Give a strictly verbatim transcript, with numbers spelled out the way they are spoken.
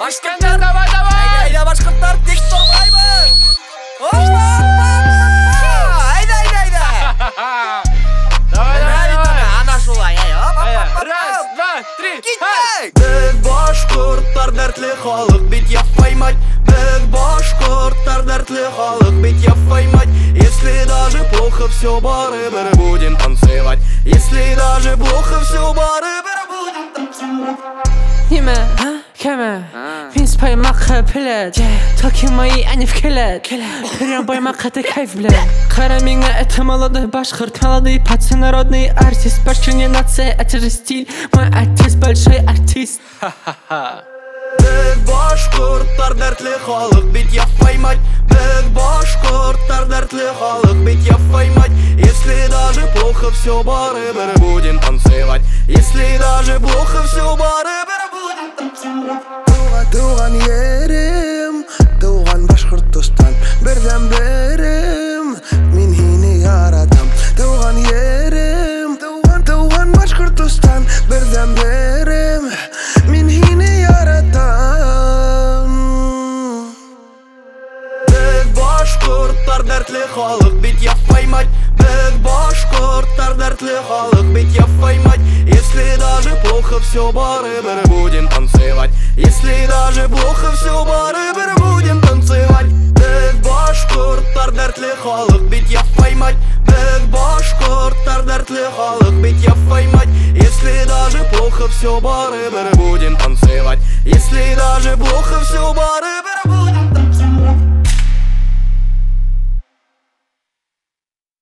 Башкенттер, давай, давай! Айда, башкорттар, тек турбайбыз! Айда, айда, айда! Давай, давай, давай! Ана шулай, Раз, два, три, киттек! Без башкорттар дәртле халык, бит яфай мать. Без башкорттар дәртле халык, бит яфай мать. Если даже плохо все, барыбер будем танцевать. Если даже плохо все, барыбер будем танцевать. Ниме, кеме, мен спаймаққа пілет Токи мои они в келет Прям баймаққа ты кайф, блядь. Қара меңі это молодой башқұрт, молодой пацан, народный артист. Башкирия нация, это же стиль. Мой отец большой артист. Без башкорттар дәртле халык, бит яфай мать. Без башкорттар дәртле халык, бит яфай мать. Если даже плохо все, барыбер будем танцевать. Если даже плохо все, барыбер будем танцевать. Туган ерим, туган Башкортостан, бердәм берем, мин һине яратам. Туган ерим, туган, туган Башкортостан, бердәм берем, мин һине яратам. Без башкорттар дәртле халык, бит яфай мать. Без башкорттар дәртле халык, бит яфай мать. Если даже плохо все, барыбер будем танцевать. Если даже плохо все, барыбер будем танцевать. Без башкорттар дәртле халык, бит яфай мать. Без башкорттар дәртле халык, бит яфай мать. Если даже плохо все, барыбер будем танцевать. Если даже плохо все, барыбер